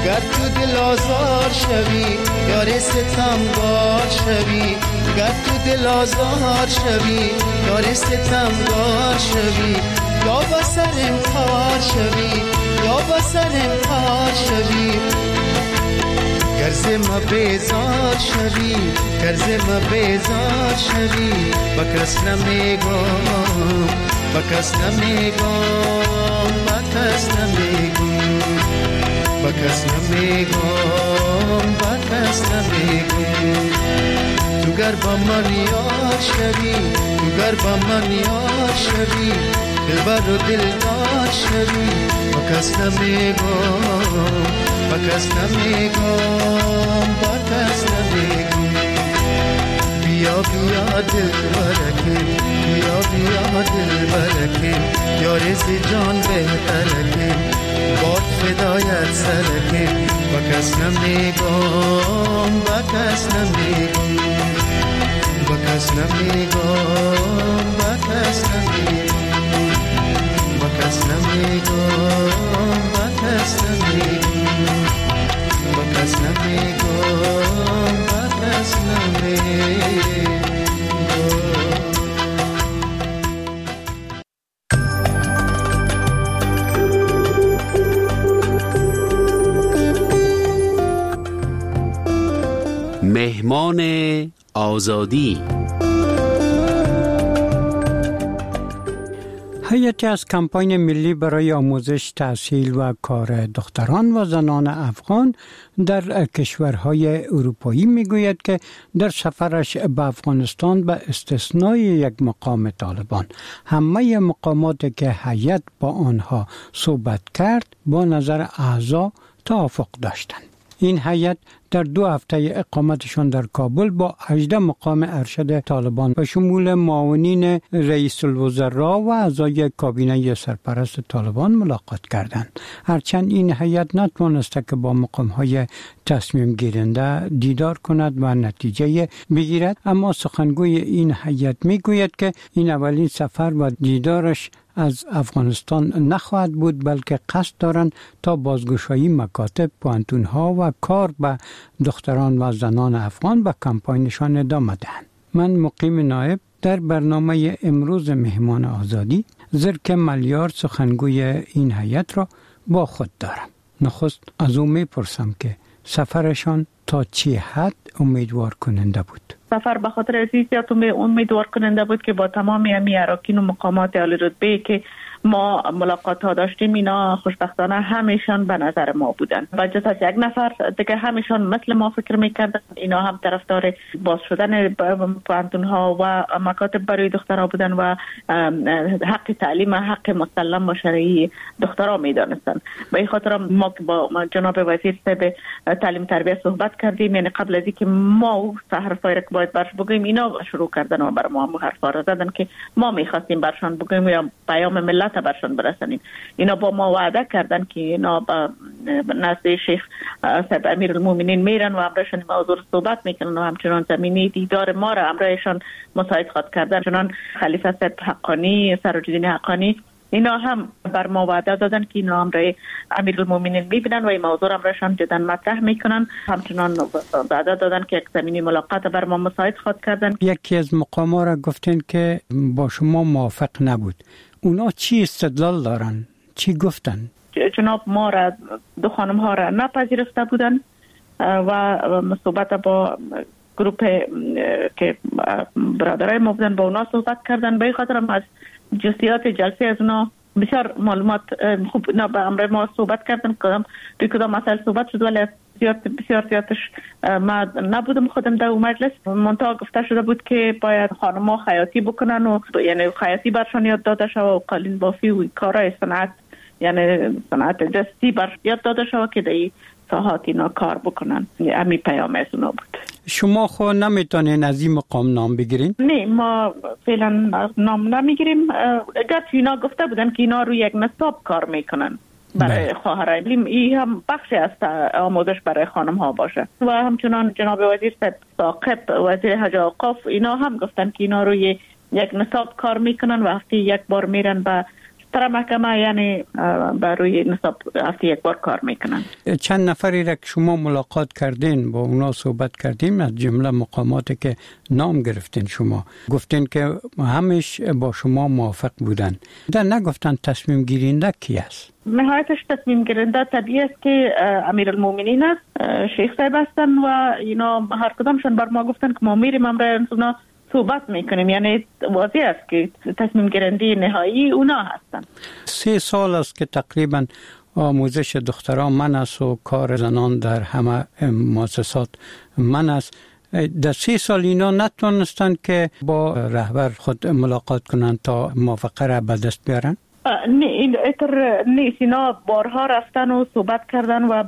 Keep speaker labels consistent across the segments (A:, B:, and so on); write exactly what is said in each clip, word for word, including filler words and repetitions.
A: گر تو دل آزار شوی یار ستمگار شوی، گر تو دل آزار شوی یار ستمگار شوی، یا با سرم کار شوی یا با سرم کار شوی، گر ز ما بیزار شوی گر ز ما بیزار شوی، با کس نمیگم با کس نمیگم با کس نمیگم با کس نمیگم با کس نمیگم، تو گر با من یار شوی تو گر با من یار شوی، دلبر و دلدار شوی، با کس نمیگم با کس نمیگم با کس نمیگم، بیا بیا دل برکه بیا بیا دل برکه، یار ز جان بهترکه، باد فدایت سرکه، با کس نمیگم با کس نمیگم با کس نمیگم با کس نمیگم با کس نمیگم با کس نمیگم با کس نمیگم با کس نمیگم.
B: مهمان آزادی.
C: هیئتی از کمپاین ملی برای آموزش، تحصیل و کار دختران و زنان افغان در کشورهای اروپایی میگوید که در سفرش به افغانستان به استثنای یک مقام طالبان، همه مقاماتی که هیئت با آنها صحبت کرد با نظر اعضا توافق داشتند. این هیئت در دو هفته اقامتشان در کابل با هجده مقام ارشد طالبان به شمول معاونین رئیس الوزراء و اعضای کابینه سرپرست طالبان ملاقات کردند. هرچند این هیئت نتوانسته که با مقام‌های تصمیم گیرنده دیدار کند و نتیجه بگیرد، اما سخنگوی این هیئت میگوید که این اولین سفر و دیدارش از افغانستان نخواهد بود، بلکه قصد دارند تا بازگشایی مکاتب، پوهنتون‌ها و کار به دختران و زنان افغان به کمپاینشان ادامه دهند. من مقیم نایب در برنامه امروز مهمان آزادی زرک ملیار سخنگوی این هیئت را با خود دارم. نخست از او میپرسم که سفرشان تا چی حد امیدوار کننده بود؟
D: سفر به خاطر حیثیت امیدوار کننده بود که با تمام امی اراکین و مقامات عالی رتبه که ما ملاقات ها داشتیم، اینا خوشبختانه همیشان به نظر ما بودن و جز از یک نفر دیگه همیشان مثل ما فکر میکردن. اینا هم طرفدار باز شدن پوهنتون ها و مکاتب برای دخترها بودن و حق تعلیم حق مسلم و شرعی دخترها میدانستن. به این خاطر ما با جناب وزیر صاحب تعلیم تربیت صحبت کردیم، یعنی قبل از اینکه ما حرفای را که باید برش بگوییم اینا شروع کردن و بر ما هم حرفا را زدن که ما میخواستیم برشان بگوییم یا پیام ملت برشان برسانیم. اینا با ما وعده کردن که اینا با نزد شیخ صاحب امیرالمومنین میرن و امرشان موضوع صحبت میکنن و همچنان زمینی دیدار ما را امرشان مساعد خواد کردن. چنان خلیفه صاحب حقانی، سراج‌الدین حقانی، اینا هم بر ما وعده دادن که اینا امر امیرالمومنین میبینن و این موضوع امرشان جدا مطرح میکنن. همچنان وعده دادن که یک زمینی ملاقات بر ما مساعد خواد کردن.
C: یکی از مقاما را گفتن که با شما موافق نبود. اونا چی استدلال دارن؟ چی گفتن؟
D: جناب ما را دو خانم ها را نپذیرفته بودن و صحبت با گروپ که برادرای ما بودن با اونا صحبت کردن. به این خاطر هم از جزئیات جلسه از اونا بسیار معلومات خوب نه به امر ما صحبت کردن. کدام روی کدام مسائل صحبت شد ولی زیاد بسیار زیادش ما نبودم خودم در اون مجلس. منتها گفته شده بود که باید خانم‌ها خیاطی بکنن و یعنی خیاطی برشان یاد داده شود و قالین بافی و کارهای صنعت یعنی صنعت دستی بر یاد داده شود که در این ساحات اینا کار بکنن. امی پیام از اونا بود.
C: شما خود نمیتونین از این مقام نام بگیرین؟
D: نه ما فعلا نام نمیگیریم. اگر اینا گفته بودن که اینا روی یک نصاب کار میکنن برای خواهرای این هم بخشی از آموزش برای خانم ها باشه. و همچنان جناب وزیر ثاقب وزیر حج و اوقاف اینا هم گفتن که اینا روی یک نصاب کار میکنن و هفته یک بار میرن به بیشتر محکمه یعنی بر روی نصاب هفته یک بار کار میکنن.
C: چند نفری را که شما ملاقات کردین با اونا صحبت کردیم از جمله مقاماتی که نام گرفتین شما گفتین که همش با شما موافق بودن در نگفتن تصمیم گیرنده کی است؟
D: نهایتش تصمیم گیرنده طبیعی است که امیرالمومنین است، شیخ صاحب هستن و اینا هر کدامشون بر ما گفتن که ما میریم امروز اونا صحبت میکنیم، یعنی واضح است که تصمیم گیرنده نهایی اونا هستن.
C: سه سال است که تقریبا آموزش دختران من است و کار زنان در همه مؤسسات من است. در سه سال اینا نتونستن که با رهبر خود ملاقات کنن تا موافقه را به دست بیارن؟
D: نه اینطور نیست، اینا بارها رفتن و صحبت کردن و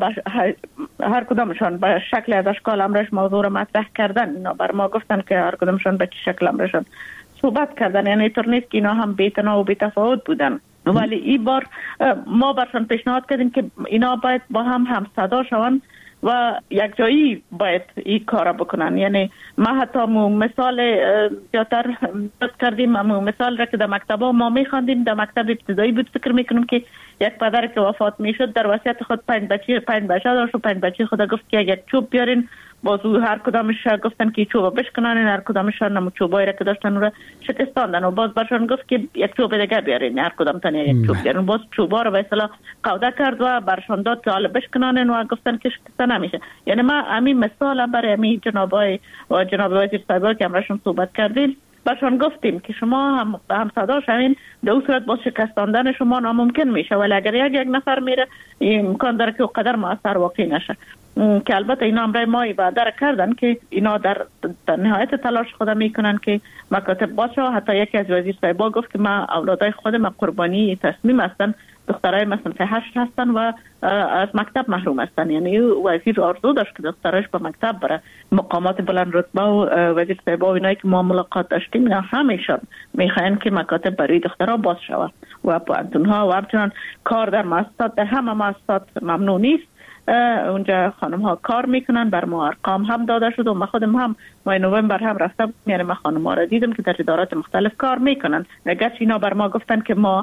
D: هر کدامشان به شکل از اشکال امرش موضوع را مطرح کردن. اینا بر ما گفتن که هر کدامشان به چه شکل امرشان صحبت کردن، یعنی اینطور نیست که اینا هم بی‌تناوب و بی‌تفاوت بودن. ولی این بار ما برشان پیشنهاد کردیم که اینا باید با هم هم صدا شوند و یک جایی باید این کار بکنن. یعنی ما حتی مثال زیادتر کردیم، مثال را که در مکتب ما میخواندیم، در مکتب ابتدایی بود، فکر میکنم که یک پدر که وفات میشد در وصیت خود پنج بچه پنج بچه داشت و پنج بچه خود گفت که یک چوب بیارین، بازو هر کدامش گفتن که چوب بشکنن، هر کدامشان نمو چوبایی را که داشتن رو شکستاندن و باز برشان گفت که یک چوب دیگه بیارین، هر کدام تن یک چوب بیارین، باز چوبا رو به اصطلاح قوده کرد و برشان داد که حالا بشکنن و گفتن که شکسته نمیشه. یعنی ما همین مثال برای همین جنابای و جناب وزیر صاحب که امرشون صحبت کردیم برشان گفتیم که شما هم هم صدا شوین، در اون صورت باز شکستاندن شما ناممکن میشه، ولی اگر یک یک نفر میره امکان داره که قدر مؤثر واقع نشه. که البته اینا امرای ما وعده کردن که اینا در, در نهایت تلاش خود میکنن که مکاتب باشه. حتی یکی از وزیر صاحبا گفت که ما اولادای خودم قربانی تصمیم هستن، دخترای مثلا هشت هستن و از مکتب محروم هستن. یعنی وزیر آرزو داشت که دخترایش به مکتب بره. مقامات بلند رتبه و وزیر صاحبا و اینایی که ما ملاقات داشتیم اینا همیشون میخواین که مکاتب برای دخترها باز شود و پانتونها و همچنان کار در مؤسسات، در همه مؤسسات ممنوع نیست. اونجا خانم ها کار میکنن، بر ما ارقام هم داده شد و ما خودم هم ماه نوامبر هم رفتم، یعنی ما خانم ها را دیدم که در ادارات مختلف کار میکنن. اگرچه اینا بر ما گفتن که ما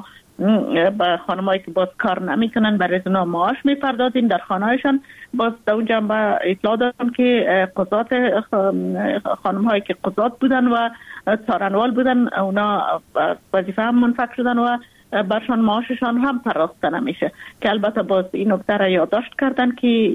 D: با خانمایی که باز کار نمیکنن برای اونا معاش میپردازیم در خانه‌هایشان، باز در اونجا با اطلاع دادم که قضات خانم هایی که قضات بودن و څارنوال بودن اونا وظیفه هم منفک شدن و برشان معاششان هم پرداخته نمیشه، که البته باز این نکته را یادداشت کردن که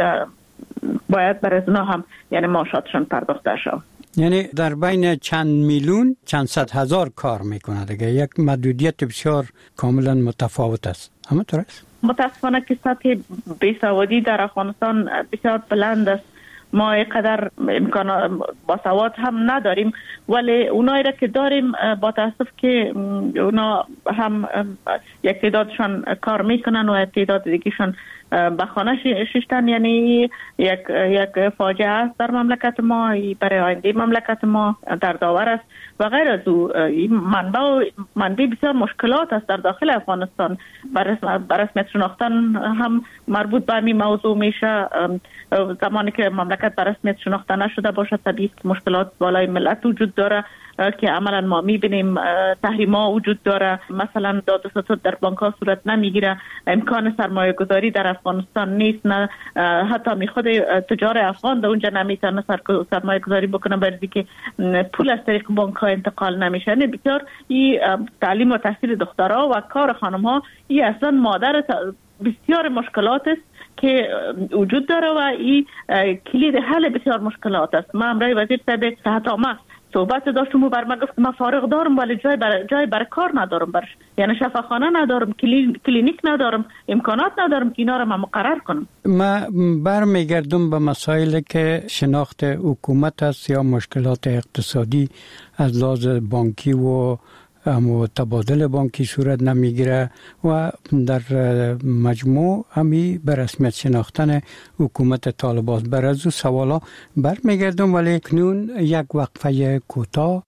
D: باید برای اونا هم یعنی معاشاتشان پرداخته شد.
C: یعنی در بین چند میلیون چند صد هزار کار میکنه دیگه، یک محدودیت بسیار کاملا متفاوت است. همینطور است؟
D: متاسفانه که سطح بیسوادی در افغانستان بسیار بلند است. ما اینقدر امکان باسواد هم نداریم، ولی اونایی را که داریم با تاسف که اونا هم یک تعدادشان کار میکنن و یک تعداد دیگهشان به خانه ششتن. یعنی یک یک فاجعه است در مملکت ما، برای آینده مملکت ما در داور است و غیر از او منبع و منبع بسیار مشکلات است در داخل افغانستان. بر رسمیت شناختن هم مربوط به همین موضوع میشه. زمانی که مملکت بر رسمیت شناخته نشده باشه طبیعی که مشکلات بالای ملت وجود داره که عملا ما میبینیم تحریما وجود داره. مثلا داد و ستد در بانک ها صورت نمیگیره، امکان سرمایه گذاری در افغانستان نیست، نه حتی می خود تجار افغان در اونجا نمیتونه سرمایه گذاری بکنه برای که پول از طریق بانک ها انتقال نمیشه. نه بسیار این تعلیم و تحصیل دخترها و کار خانم ها این اصلا مادر بسیار مشکلات است که وجود داره و این کلید حل بسیار مشکلات است. ما امرای وزیر صاحب صحت عامه صحبت داشتم و بر من گفت ما فارغ دارم ولی جای بر جای بر کار ندارم، برش یعنی شفاخانه ندارم، کلینیک ندارم، امکانات ندارم که اینا را ما مقرر کنم.
C: ما برمیگردم به مسائلی که شناخت حکومت است یا مشکلات اقتصادی از لحاظ بانکی و اما تبادل بانکی صورت نمیگیره و در مجموع همی به رسمیت شناختن حکومت طالبان. بر از او سوالا برمیگردم ولی کنون یک وقفه کوتاه.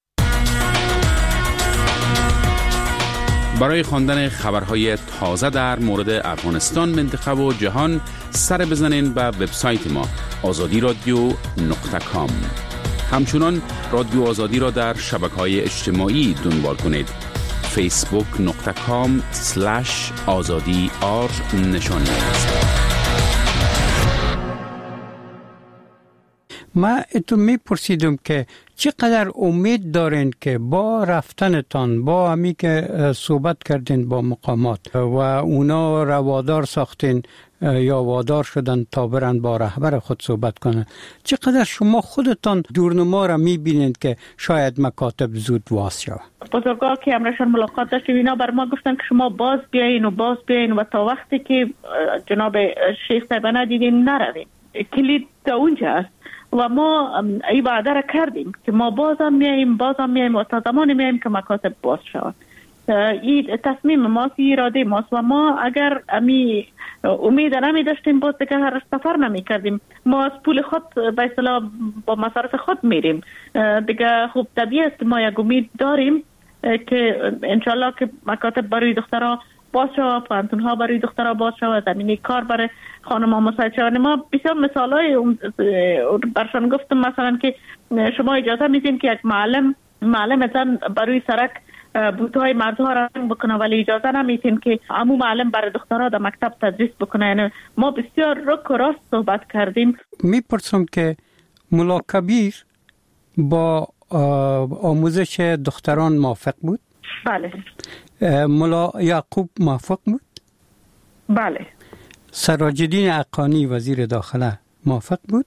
B: برای خواندن خبرهای تازه در مورد افغانستان، منطقه و جهان سر بزنین به وبسایت ما آزادی رادیو نقطه کام. همچنان رادیو آزادی را در شبکه‌های اجتماعی دنبال کنید. فیسبوک نقطه کام سلش آزادی آر نشان می‌دهید.
C: ما اتو می پرسیدم که چقدر امید دارین که با رفتنتان با همی که صحبت کردین با مقامات و اونا روادار ساختین یا وادار شدن تا برن با رهبر خود صحبت کنن، چقدر شما خودتان دورنما را می بینید که شاید مکاتب زود واس شود؟
D: بزرگا که امرشان ملاقات داشتیم اینا بر ما گفتن که شما باز بیاین و باز بیاین و تا وقتی که جناب شیخ صاحب ندیدین نروین. کلید تا اونجا است و ما ای وعده را کردیم که ما بازم میاییم بازم میاییم و تا زمان میاییم که مکاتب باز شود. این تصمیم ماست، اراده ماست و ما اگر امی امید نمی داشتیم باز دیگه هر سفر نمی کردیم. ما از پول خود به اصطلاح با مصارف خود میریم دیگه. خوب طبیعی است که ما یک امید داریم که انشالله که مکاتب برای دخترها باز شود، پانتون ها برای دخترها باز شود، زمینی کار برای خانم ها مساعد شود. ما بسیار مثال های برشان گفتم مثلا که شما اجازه میدین که یک معلم معلم زن برای سرک بوتهای مردها را رنگ بکنه ولی اجازه نمیتین که عمو معلم برای دخترها در مکتب تدریس بکنه. یعنی ما بسیار رک و راست صحبت کردیم.
C: میپرسم که ملا کبیر با آموزش دختران موافق بود؟
D: بله.
C: ملا یعقوب موافق بود؟
D: بله.
C: سراج الدین حقانی وزیر داخله موافق بود؟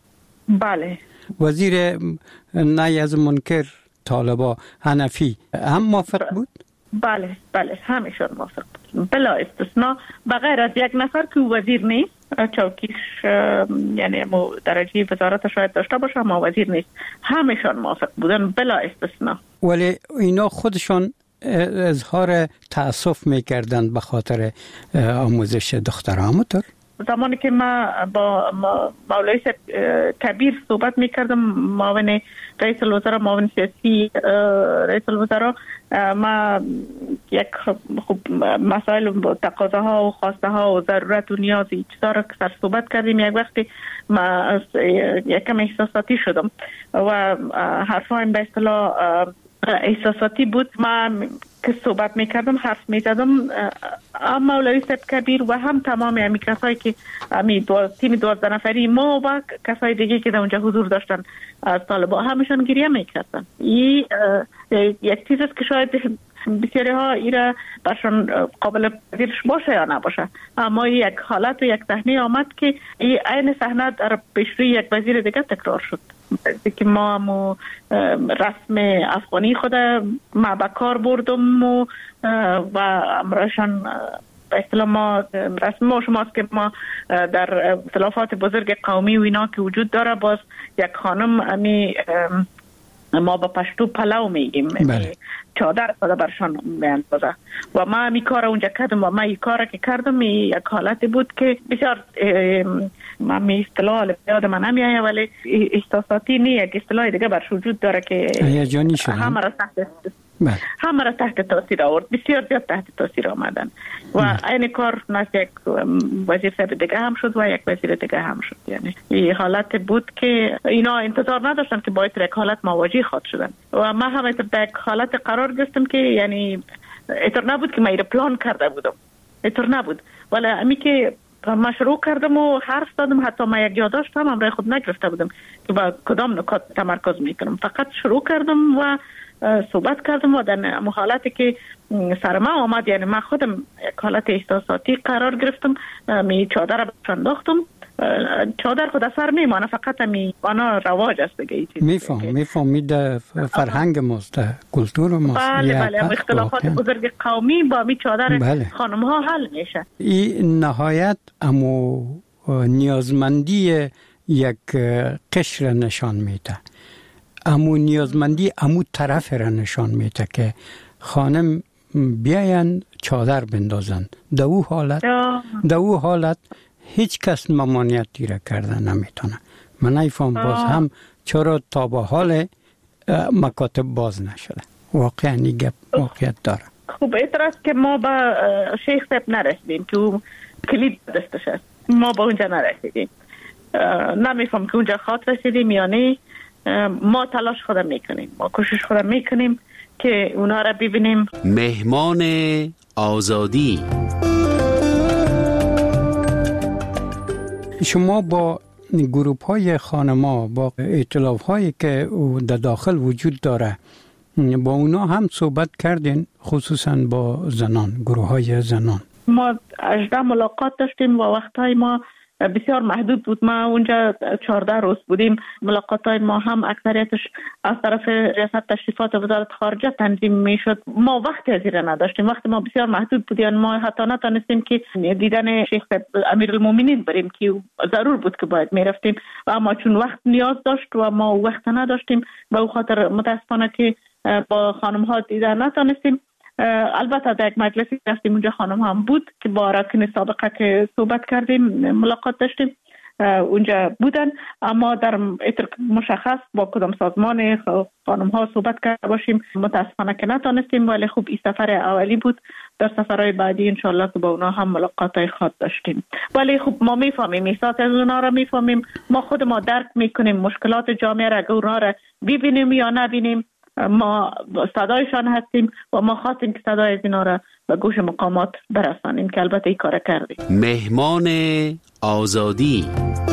D: بله.
C: وزیر نهی از منکر طالبا حنفی هم موافق بود؟
D: بله بله همیشون موافق بود بلا استثناء، بغیر از یک نفر که وزیر نیست، چوکیش یعنی درجه وزارت شاید داشته باشه اما وزیر نیست، همیشون موافق بودن بلا استثناء.
C: ولی اینا خودشون اظهار تأسف میکردن به خاطر آموزش دخترها.
D: زمانی که ما با مولوی کبیر صحبت میکردم، معاون رئیس الوزراء، معاون سیاسی رئیس الوزراء، ما یک خوب مسائل و تقاضاها و خواسته ها و ضرورت و نیاز چیزا را سر صحبت کردیم. یک وقتی ما یکم احساساتی شدم و حرفایم به اصطلاح احساساتی بود. ما که صحبت میکردم حرف میزدم، هم مولوی صاحب کبیر و هم تمام امی کسایی که امی دو تیم دوازده نفری ما و کسای دیگه که در اونجا حضور داشتن از طالبا همشون گریه میکردن. این یک چیز است که شاید بسیاری ها ایره برشان قابل پذیرش باشه یا نباشه، اما یک حالت و یک صحنه آمد که این عین صحنه در پیشروی یک وزیر دیگه تکرار شد که ما مو رسم افغانی خود ما به کار بردم و و امرشان به اصطلاح ما رسم ما شماست که ما در اختلافات بزرگ قومی و اینا که وجود داره باز یک خانم امی ما با پشتو پلو میگیم،
C: بله.
D: چادر خدا برشان میاندازه و ما می کار اونجا کردم و ما این کار که کردم یک حالتی بود که بسیار ما می اصطلاح یاد من نمیایه ولی احساساتی نه، یک اصطلاح دیگه برش وجود داره که
C: هیجانی شدن،
D: همه را تحت همه را تحت تاثیر آورد، بسیار زیاد تحت تاثیر آمدن و این کار نه یک وزیر صاحب دیگه هم شد و یک وزیر دیگه هم شد. یعنی این حالت بود که اینا انتظار نداشتن که باید یک حالت مواجه خود شدن و ما هم در یک حالت قرار گرفتم که یعنی ایطور نبود که ما ایره پلان کرده بودم، ایطور نبود، ولی امی که ما شروع کردم و حرف دادم، حتی ما یک یادداشت هم برای خود نگرفته بودم که با کدام نکات تمرکز میکنم، فقط شروع کردم و صحبت کردم و در حالتی که سر ما آمد، یعنی من خودم یک حالت احساساتی قرار گرفتم، می چادر را بشنداختم. چادر خود سر میمانه، فقط می آنها رواج است دیگه.
C: میفهم میفهم میده فرهنگ ماست، کلتور ماست.
D: بله بله اختلافات بزرگ قومی با می چادر بله. خانم ها حل میشه.
C: این نهایت امو نیازمندی یک قشر نشان میده، امو نیازمندی امو طرف را نشان میده که خانم بیاین چادر بندازن. در او حالت در او حالت هیچ کس ممانعتی را کردن نمیتونه. من نیفهم باز هم چرا تا به حال مکاتب باز نشده. واقعا این گپ واقعیت داره.
D: خوب اعتراض که ما با شیخ صاحب نرسیدیم که کلید دستش است، ما با اونجا نرسیدیم، نمیفهم که اونجا خاط رسیدیم یا نه. ما تلاش خودم میکنیم، ما کوشش خودم میکنیم که اونا را ببینیم.
B: مهمان آزادی.
C: شما با گروپ های خانما، با ائتلاف هایی که در داخل وجود داره، با اونا هم صحبت کردین، خصوصا با زنان، گروه های زنان؟
D: ما هجده ملاقات داشتیم و وقتهای ما بسیار محدود بود. ما اونجا چهارده روز بودیم. ملاقات های ما هم اکثریتش از طرف ریاست تشریفات وزارت خارجه تنظیم می شد. ما وقتی از این نداشتیم، وقت ما بسیار محدود بود. یعنی ما حتی نتونستیم که دیدن شیخ امیرالمومنین بریم که ضرور بود که باید می رفتیم و اما چون وقت نیاز داشت و ما وقت نداشتیم به او خاطر متاسفانه که با خانم ها دیدن نتونستیم. البته در یک مجلسی رفتیم اونجا خانم هم بود که با راکن سابقه که صحبت کردیم ملاقات داشتیم، اونجا بودن، اما در مشخص با کدام سازمان خانم ها صحبت کرده باشیم متاسفانه که نتونستیم. ولی خوب این سفر اولی بود. در سفرهای بعدی انشالله که با اونا هم ملاقات های خاص داشتیم. ولی خوب ما میفهمیم، احساس از اونا را میفهمیم، ما خود ما درک میکنیم مشکلات جامعه را، اگر اونا را ببینیم یا نبینیم ما صدایشان هستیم و ما خواستیم که صدای از اینا را به گوش مقامات برسانیم که البته این کار کردیم.
B: مهمان آزادی.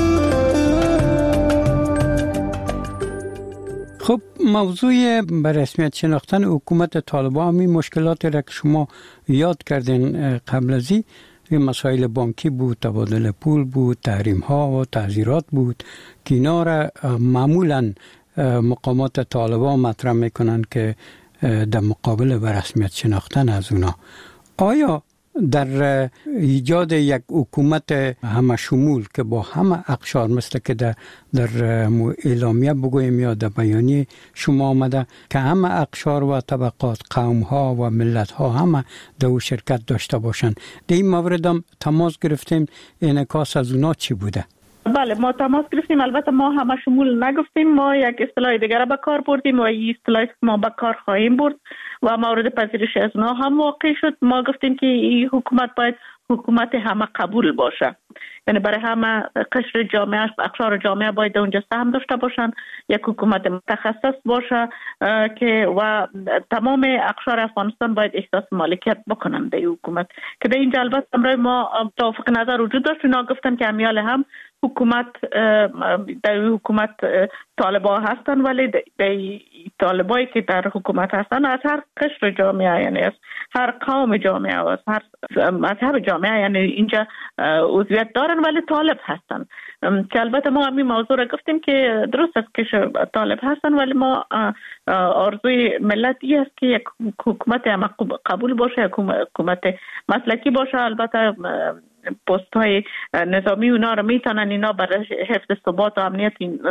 C: خب موضوع به رسمیت شناختن حکومت طالبان، همین مشکلات را که شما یاد کردین قبل از این، مسائل بانکی بود، تبادل پول بود، تحریم ها و تعزیرات بود که اینا را معمولاً مقامات طالبان مطرح میکنن که در مقابل به رسمیت شناختن از اونا. آیا در ایجاد یک حکومت همه شمول که با همه اقشار، مثل که در, در اعلامیه بگویم یا در بیانیه شما آمده که همه اقشار و طبقات، قوم ها و ملت ها همه در او شرکت داشته باشند، در این مورد هم تماس گرفتیم، انعکاس از اونا چی بوده؟
D: بله ما تماس گرفتیم. البته ما همه شمول نگفتیم، ما یک اصطلاح دیگر به کار بردیم و این اصطلاحی که ما به کار خواهیم برد و مورد پذیرش از اونا هم واقع شد. ما گفتیم که این حکومت باید حکومت همه قبول باشه، یعنی برای همه قشر جامعه، اقشار جامعه باید اونجا سهم داشته باشن، یک حکومت متخصص باشه که و تمام اقشار افغانستان باید احساس مالکیت بکنن در حکومت. که در اینجا البته امروز ما توافق نظر وجود داشت، اونا گفتن که امیال هم حکومت در حکومت طالبان هستن، ولی در طالبایی که در حکومت هستن از هر قشر جامعه، یعنی از هر قوم جامعه و از هر مذهب جامعه، یعنی اینجا عضویت دارن ولی طالب هستن. که البته ما همین موضوع را گفتیم که درست است که طالب هستن، ولی ما آرزوی ملتی است که یک حکومت هم قبول باشه، حکومت مسلکی باشه. البته پست های نظامی اونا رو میتونن اینا برای حفظ ثبات و امنیت این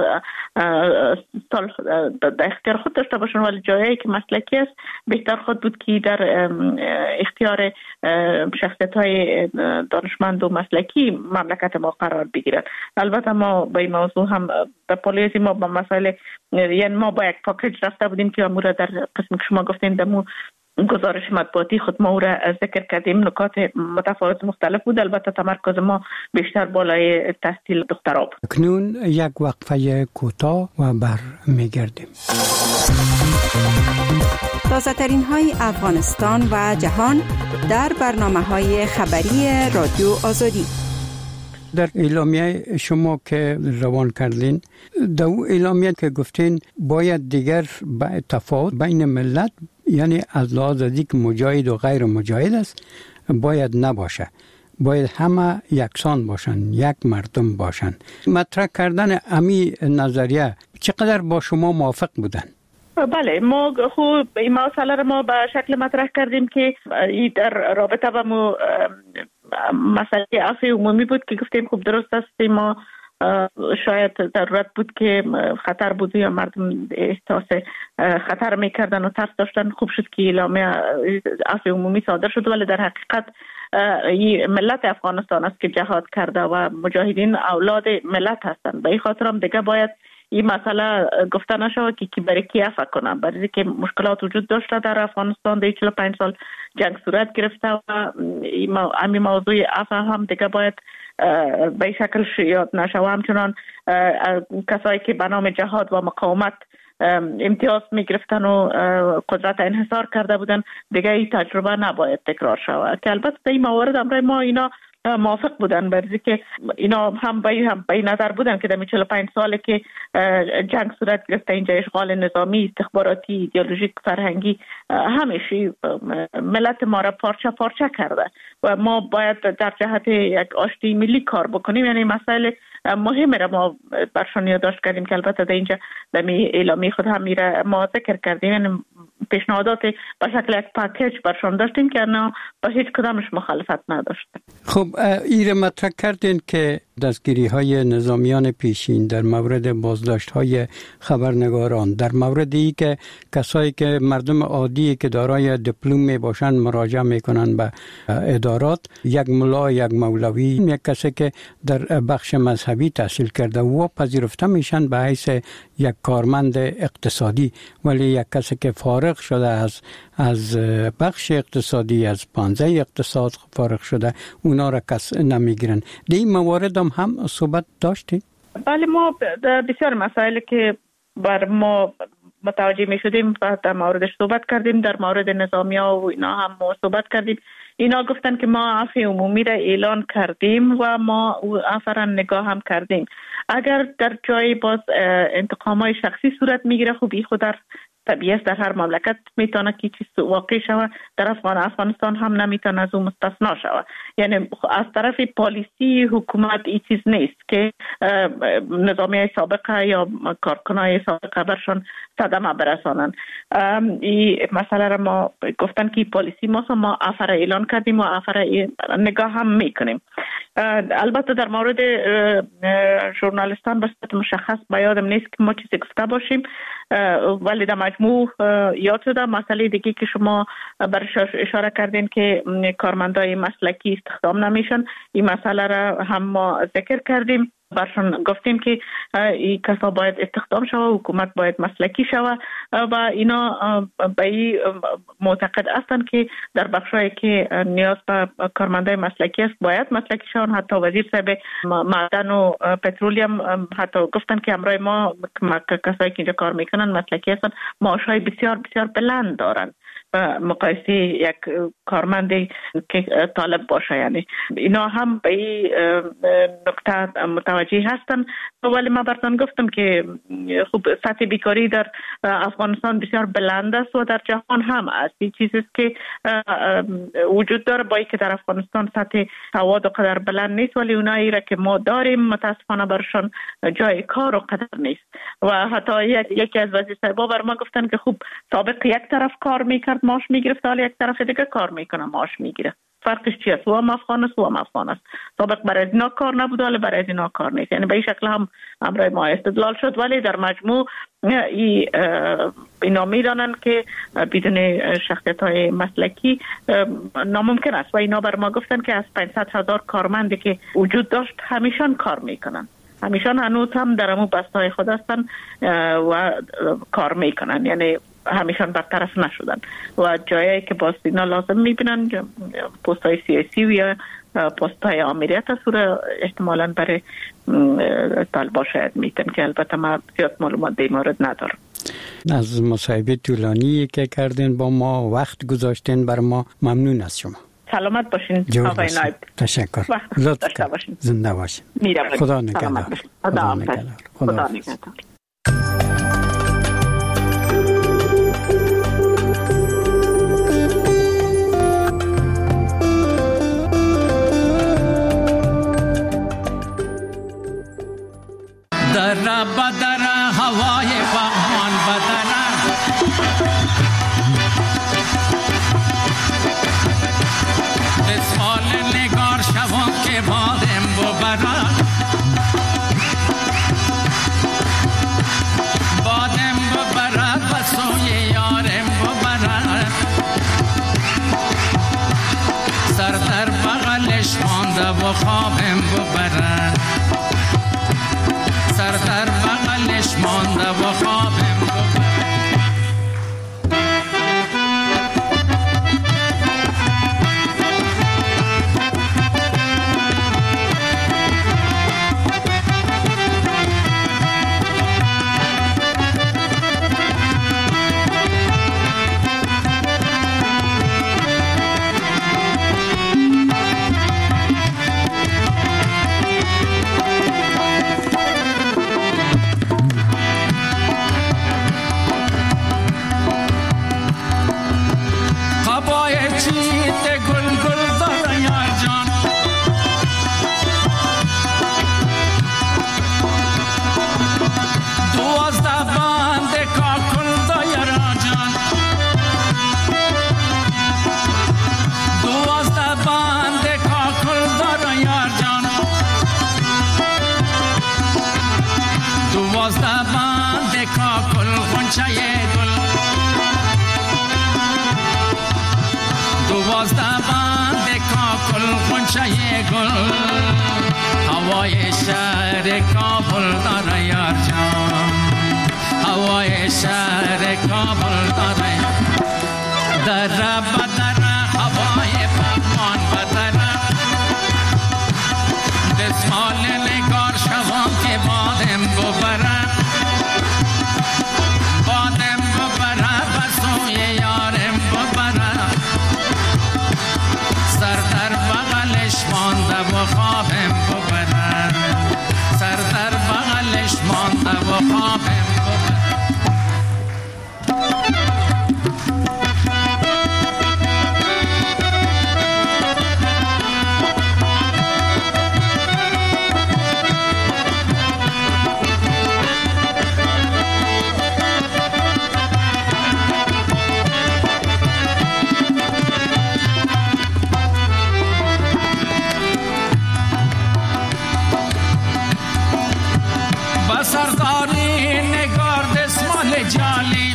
D: سال در اختیار خود داشته باشن، ولی جایی که مسلکی است بهتر خود بود که در اختیار شخصیت های دانشمند و مسلکی مملکت ما قرار بگیرن. البته ما به این موضوع هم به پالیسی ما با مسئله، یعنی ما با یک پاکیج رفته بودیم که امور در قسم که شما گفتین دمو گزارش مطبوعاتی خود ما را ذکر کردیم، نکات متفاوت مختلف بود. البته تمرکز ما بیشتر بالای تحصیل دخترها بود.
C: اکنون یک وقفه کوتاه و بر میگردیم.
E: تازه ترین های افغانستان و جهان در برنامه های خبری رادیو آزادی.
C: در اعلامیه شما که روان کردین، در اون اعلامیه که گفتین باید دیگر تفاوت بین ملت، یعنی از لحاظ که مجاهد و غیر مجاهد است، باید نباشه، باید همه یکسان باشن، یک مردم باشن. مطرح کردن امی نظریه چقدر با شما موافق بودن؟
D: بله ما خوب این مسئله را ما به شکل مطرح کردیم که در رابطه با مو مسئله عفو عمومی بود که گفتیم خوب درست است، ما شاید ضرورت بود که خطر بود یا مردم احساس خطر میکردن و ترس داشتن. خوب شد که اعلامیه عفو عمومی صادر شد، ولی در حقیقت ملت افغانستان است که جهاد کرده و مجاهدین اولاد ملت هستند. به این خاطر هم دیگه باید این مسئله گفته نشود که کی برای کی عفو کنه، برای اینکه مشکلات وجود داشته در افغانستان. در چهل و پنج سال جنگ صورت گرفته و همین موضوع عفو هم دیگه باید به این شکل یاد نشود. همچنان کسایی که به نام جهاد و مقاومت امتیاز میگرفتن و قدرت انحصار کرده بودن، دیگه این تجربه نباید تکرار شود. که البته در این موارد امروز ما اینا موافق بودن، برای که اینا هم به هم به نظر بودن که در چهل و پنج ساله که جنگ صورت گرفته اینجا اشغال نظامی، استخباراتی، ایدئولوژیک، فرهنگی همیشه ملت ما را پارچه پارچه کرده و ما باید در جهت یک آشتی ملی کار بکنیم. یعنی مسائل مهم را ما برشان یادداشت کردیم که البته در اینجا در اعلامی خود هم میره ما ذکر کردیم، یعنی پیشنهادات به شکل یک پاکیج برشان داشتیم که نه با هیچ کدامش مخالفت نداشت.
C: خب ایره مطرح کردین که دستگیری های نظامیان پیشین در مورد بازداشت های خبرنگاران، در مورد ای که کسایی که مردم عادی که دارای دیپلم می باشن مراجعه میکنن به ادارات، یک ملا، یک مولوی، یک کسی که در بخش مذهبی تحصیل کرده و پذیرفته میشن به حیث یک کارمند اقتصادی، ولی یک کسی که فارغ شده از از بخش اقتصادی، از پانزه اقتصاد فارغ شده، اونا را کس نمیگیرن. در این موارد هم, هم صحبت داشتیم؟
D: بله، ما بسیار مسائلی که بر ما متوجه می شدیم و در موردش صحبت کردیم. در مورد نظامی ها و اینا هم ما صحبت کردیم. اینا گفتن که ما عفو عمومی را اعلان کردیم و ما عفو را نگاه هم کردیم. اگر در جای باز انتقام های شخصی صورت میگیره، خب این خود در طبیعت در هر مملکت میتونه که چیز واقع شود، در افغان افغانستان هم نمیتونه از اون مستثنا شود. یعنی از طرف پالیسی حکومت این چیز نیست که نظامی سابقه یا کارکنای سابقه برشان صدمه برسانن. این مسئله را ما گفتن که پالیسی ما ما افر اعلان کردیم و افر نگاه هم میکنیم. البته در مورد ژورنالیستان به صورت مشخص به یادم نیست که ما چیزی گفته باشیم، ولی در مجموع یاد شده. مسئله دیگه که شما برش اشاره کردین که کارمندای مسلکی استخدام نمیشن، این مسئله را هم ما ذکر کردیم. برشان گفتیم که این کسا باید استخدام شود، حکومت باید مسلکی شود و اینا به این معتقد هستند که در بخشایی که نیاز به کارمندای مسلکی است باید مسلکی شوند. حتی وزیر صاحب معدن و پترولیم حتی گفتن که امروز ما کسایی که اینجا کار میکنن مسلکی هستند، معاشهای بسیار بسیار بلند دارند و مقایسه یک کارمندی که طالب باشه. یعنی اینا هم به این نکته متوجه هستن. ولی ما براتون گفتم که خوب سطح بیکاری در افغانستان بسیار بلند است و در جهان هم است. این چیزی است که وجود داره، با اینکه در افغانستان سطح سواد و قدر بلند نیست، ولی اونایی را که ما داریم متاسفانه برشان جای کار و قدر نیست. و حتی یکی از وزیر صاحبا بر ما گفتن که خوب سابق یک طرف کار میکرد معاش میگرفت، حالا یک طرف دیگه کار میکنه معاش میگیره. فرقش چی است؟ و هم افغان است و هم افغان است. سابق برای از اینا کار نبود ولی برای از اینا کار نیست. یعنی به این شکل هم امروز ما استدلال شد. ولی در مجموع ای اینا میدانن که بدون شخصیت های مسلکی ناممکن است و اینا بر ما گفتن که از پانصد هزار کارمندی که وجود داشت همیشان کار میکنن، همیشان هنوز هم در امو بستای خود هستن و کار میکنن. یعنی همیشان برطرف نشدن و جایی که باز اینا لازم میبینن پست های سیاسی و یا پست های آمریت هست و احتمالاً برای طالبا شاید میتن که البته ما زیاد معلومات در مورد ندارم.
C: از مصاحبه طولانی که کردین با ما وقت گذاشتین بر ما ممنون از شما.
D: سلامت باشین آقای نایب.
C: تشکر. لطفاً زنده باشین. خدا نگهدار.
D: خدا نگهدار. خدا نگهدار.
F: در بدر هوای فغان بدر بسال نگار شوان که بادم ببرد بادم ببرد و سوی یارم ببرد سر در بغلش مانده و خوابم ببرد سر در بغل دوازده بند کاکل غنچه گل، دوازده بند کاکل غنچه گل، هوای شهر کابل داره یار جان، هوای شهر کابل داره در بدر هوای پاکمان بدر دستمال نگار شوان که بادم ببره بادم ببره بسوی یارم ببره سر در بغلش مانده و خوابم ببره سر در بغلش مانده و خوابم ببره. سرداری نگار دستمال جالی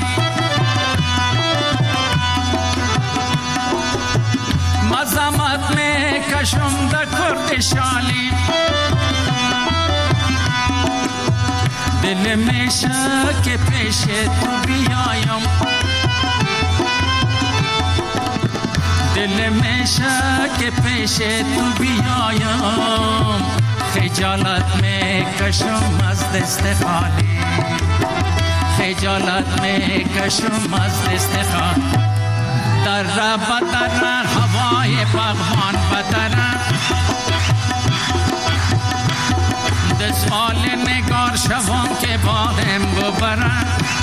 F: مزامت میں کشم دا کرد شالی دل میں شک پیش تو بیایم دل میں شک پیش تو بیایم خجالت میں کشم از دست خالی خجالت میں کشم از دست خالی در بدر هوای باغبان بدر دستمال نگار شوان که بادم ببره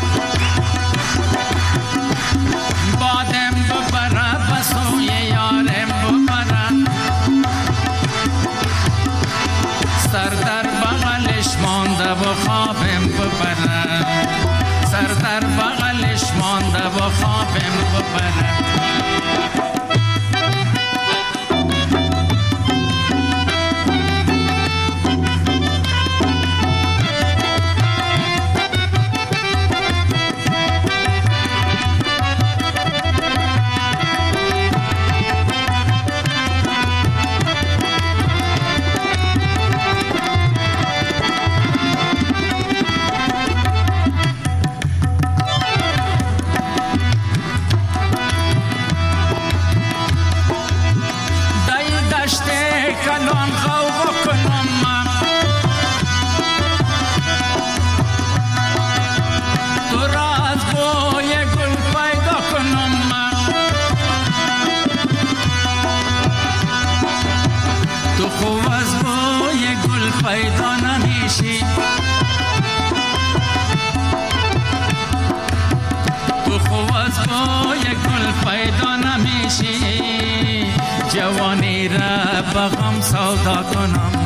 F: بادم ببره بسوی یارم ببره سر در بغلش مانده و خوابم ببره سر در بغلش مانده و خوابم ببره. کلان خواب کنم من تو را از بوی گل پیدا کنم من تو خوب از بوی گل پیدا نمیشی تو خوب از بوی گل پیدا نمیشی جوانی را با غم سودا کنم